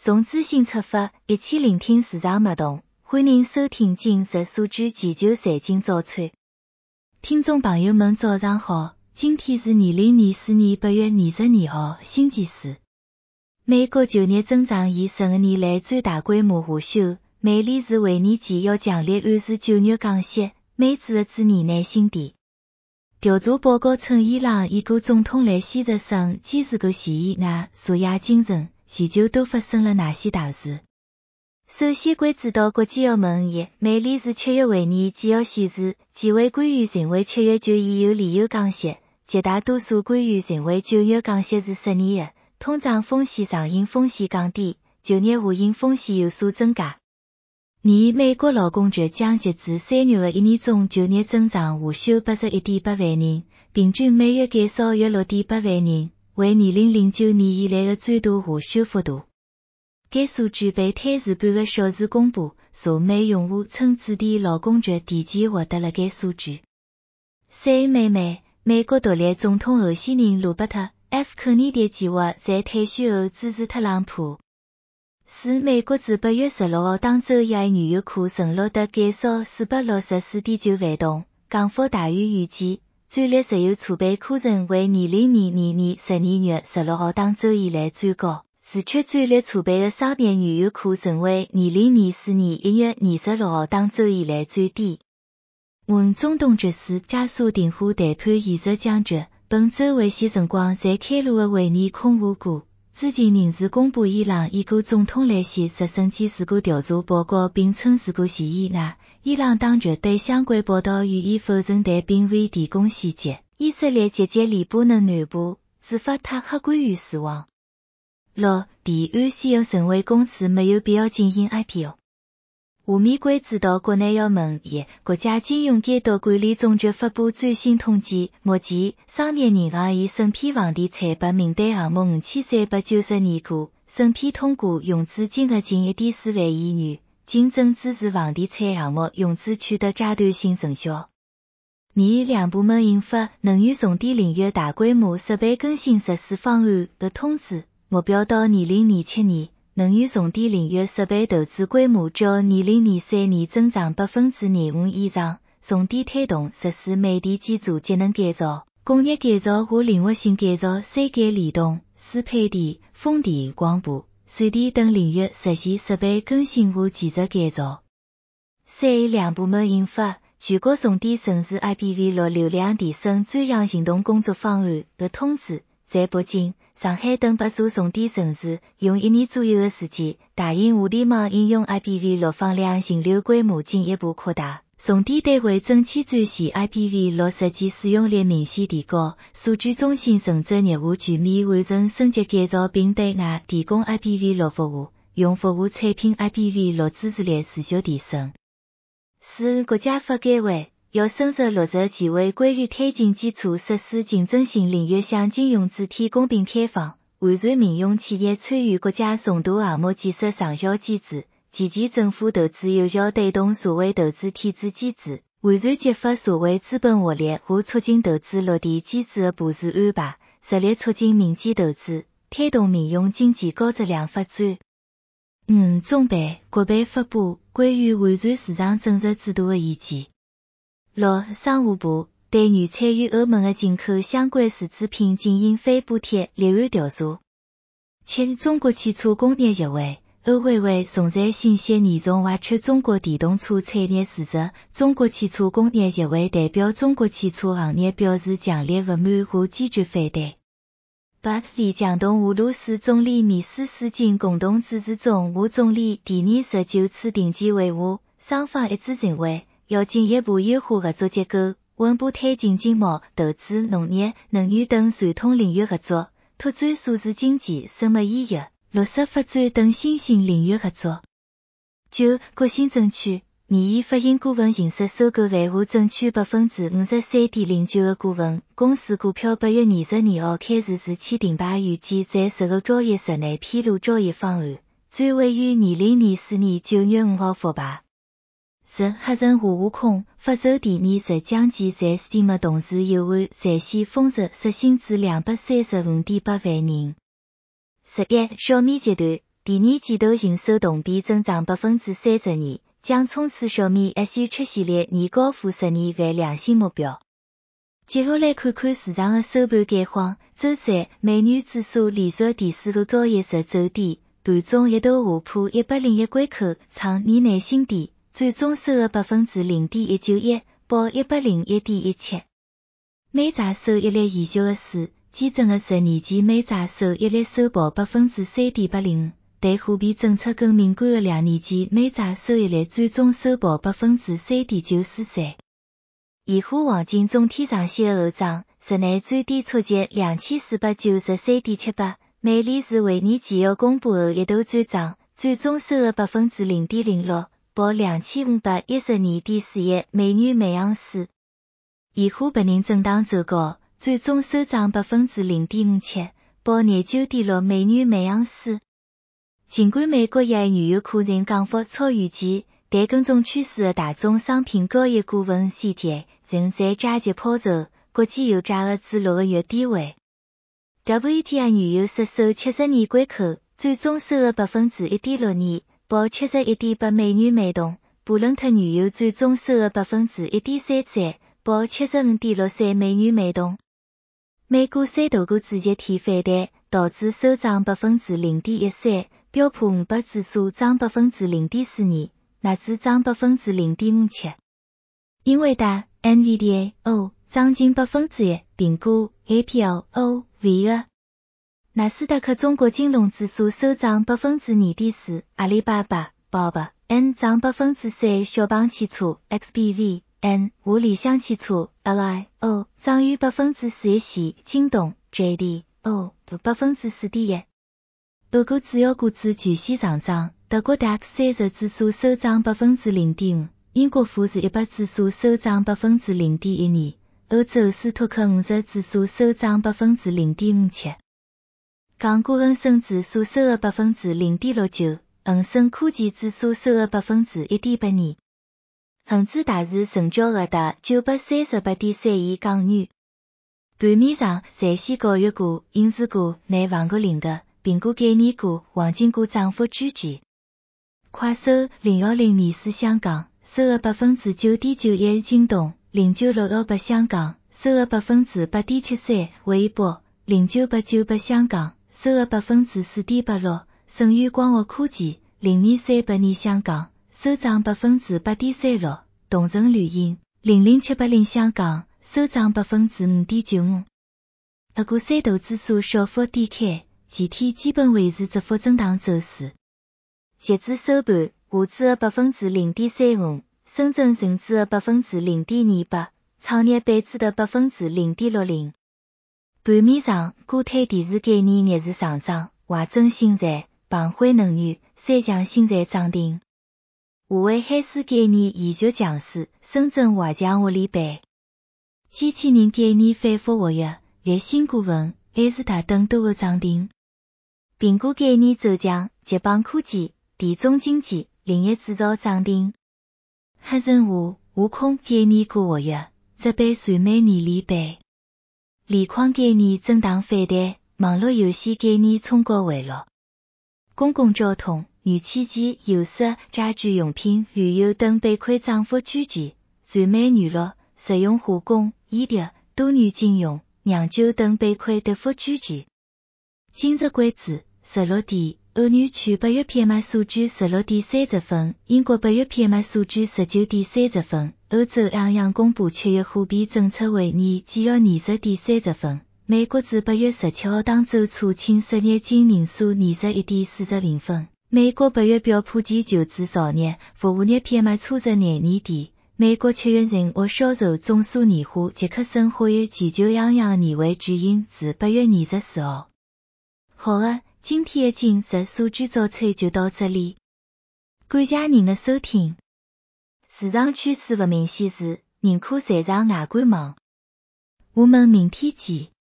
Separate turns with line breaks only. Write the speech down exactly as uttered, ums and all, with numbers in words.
从资讯出发，一起聆听市场脉动。欢迎收听今日数据全球财经早餐。听众朋友们早上好，今天是二零二四年八月二十二号，星期四。美国就业增长以十五年来最大规模下修，美联储会议前要强烈暗示九月降息，美指的至年内新低。调查报告称，伊朗一个总统来希日省坚持个协议外，昨夜清晨，全球都发生了哪些大事？首先关注到国际澳门一，美联储七月会议纪要显示，几位官员认为七月就已有理由降息，绝大多数官员认为九月降息是适宜的，通胀风险上行风险降低，就业下行风险有所增加。二，美国劳工局将截至三月的一年中就业增长下修 八十一点八万人，平均每月减少约 六点八万人，为二零零九年以来的最大下修幅度。该数据被推迟半个小时公布，查美用户称致电劳工局提前获得了该数据。三，美美，美国独立总统候选人罗伯特 F 肯尼迪计划在退休后支持特朗普。四，美国自八月十六号当周一原油库存录得减少四百六十四点九万桶，降幅大于预期。战略石油储备库存为二零二二年十二月十六号当周以来最高，自缺战略储备的商业原油库存为二零二四年一月二十六号当周以来最低。五，中东局势加速电话谈判延续僵局，本周为些辰光在开罗的会议空下过。知情人士公布伊朗一个总统来袭直升机事故调查报告，并称事故嫌疑外，伊朗当局对相关报道予以否认，但并未提供细节。以色列袭击黎巴嫩南部，执法塔克官员死亡。六，币安西洋成为公司没有必要进行 I P O。下面关注到国内要闻一，国家金融监督管理总局发布最新统计，目前商业银行以审批房地产白名单项目五千三百九十二个，审批通过融资金额近 一点四万亿元，竞争支持房地产项目融资取得阶段性成效。二，两部门印发能源送电领域大规模设备更新实施方案的通知，目标到二零二七年。能源送电领域设备投资规模较二零二三年增长百分之廿五以上，重点推动实施煤电基础节能改造、工业改造和灵活性改造、三改联动、输配电、风电、光波、水电等领域实现设备更新和技术改造。三，两部门印发全国重点城市 I P V 六 流量提升专项行动工作方案的通知，在北京、上海等八座重点城市，用一年左右的时间，大型互联网应用 I P V 六放量引流规模进一步扩大，重点单位整体转线 I P V 六实际使用率明显提高，数据中心承载业务全面完成升级改造，并对外提供 I P V 六服务，用服务产品 I P V 六支持率持续提升。四，国家发改委要深入落实几位关于推进基础设施竞争性领域向金融主体公平开放，完善民用企业参与国家重大项目建设上效机制，健全政府投资有效推动社会投资体制机制，完善激发社会资本活力和促进投资落地机制的部署安排，实力促进民间投资，推动民用经济高质量发展。五，中办、国办发布关于完善市场政策制度的意见。六，商务部对原产于欧盟的进口相关数字品进行非补贴立案调查。七，中国汽车工业协会、欧委会重在信息严重挖掘中国电动车产业事实。中国汽车工业协会代表中国汽车行业表示强烈不满和坚决反对。八，李强同俄罗斯总理米斯斯金共同主持中俄总理第二十九次定期会晤，双方一致认为要进一步优化合作结构，稳步推进经贸、投资、农业、能源等传统领域合作，拓展数字经济、生物医药、绿色发展等新兴领域合作。九，国新证券拟以发行股份形式收购泛华证券百分之五十三点零九的股份，公司股票八月二十二号开始自签订牌，预计在十个交易日内披露交易方案，最晚于二零二四年九月五号复牌。十，黑神话悟空发售第二日将其在 Steam 同时游玩在线封测刷新至两百三十五点八万人。十一，小米集团第二季度营收同比增长百分之三十二，将冲刺小米 S E 七系列年高负十二万量新目标。接下来看看市场的收盘概况。周三，美元指数连续第四个交易日走低，盘中一度下破一百零一关口，创年内新低，最终收的百分之零点一九一，报一百零一点一七。美债收益率研究的是，基准的十年期美债收益率收报百分之三点八零五。对货币政策更敏感的两年期美债收益率最终收报百分之三点九四三。现货黄金总体上线后涨，日内最低触及两千四百九十三点七八，美联储会议纪要公布后一度转涨，最终收了百分之零点零六，报两千五百一十二点四一美元每盎司。现货白银震荡走高，最终收涨百分之零点五七，报廿九点六美元每盎司。尽管美国页原油库存降幅超预期，但跟踪趋势的大宗商品交易顾问 C T A 仍在加急抛售，国际油价的指落个月低位。W T I 原油失守七十二关口，最终收了百分之一点六二，报七十一点八美元每桶。布伦特原油最终收了百分之一点三三，报七十五点六三美元每桶。美股三大股指集体反弹，导致收涨百分之零点一三，标普五百指数涨百分之零点四二，纳指涨百分之零点五七。英伟达 N V D A O 涨近百分之一，苹果 A P L O V 二。纳斯达克中国金融指数收涨百分之二点四，阿里巴巴 B O B N 涨百分之三，小鹏汽车 X P V N 华理想汽车 L I O 涨逾百分之四一线，京东 J D O 百分之四点一。欧股主要股指全线上涨，德国 D A X 三十指数收涨百分之零点五，英国富时一百指数收涨百分之零点一二，欧洲斯托克五十指数收涨百分之零点五七。港股恒生指数收了百分之零点六九，恒生科技指数收了百分之一点八二。恒指大市成交额达九百三十八点三亿港元。盘面上，在线教育股、影视股、内房股领跌，苹果概念股、黄金股涨幅居前。快手零一零二四香港收了百分之九点九一，京东零九六一八香港收了百分之八点七三，微博零九八九八香港收了百分之四点八六，盛宇光学科技零二三八二香港收涨百分之八点三六，同程绿影零零七八零香港收涨百分之五点九五。俄股三大指数小幅低开，前天基本维持窄幅震荡走势。截至收盘，沪指的百分之零点三五，深圳成指的百分之零点二八，创业板指的百分之零点六零。盘面上，固态电池概念逆势上涨，华珍新材、鹏辉能源、三强新材涨停。华为海思概念延续强势，深圳华强获利盘。机器人概念反复活跃，立新股份、艾斯达等多个涨停。苹果概念走强，捷邦科技、电中经济、零一制造涨停。黑神话、悟空概念股活跃，浙北传媒年利盘。锂矿概念震荡反弹，网络游戏概念冲高回落。公共交通、燃气机、油色、家居用品、旅游等板块涨幅居前，传媒娱乐、实用化工、医疗、多元金融、酿酒等板块跌幅居前。今日关注：十六点，欧元区八月 P M I 数据十六点三十分，英国八月 P M I 数据十九点三十分。欧洲央行公布七月货币政策会议纪要二十点三十分。美国自八月十七号当周初请失业金人数二十一点四十零分。美国八月标普全球制造业、服务业 P M I 初值年年底。美国七月人物销售总数年化，杰克森霍尔全球央行年会举行自八月二十四号。好了，今天的今日数据早餐就到这里，感谢您的收听。市场趋势不明显时，宁可站上外观网。我们明天见。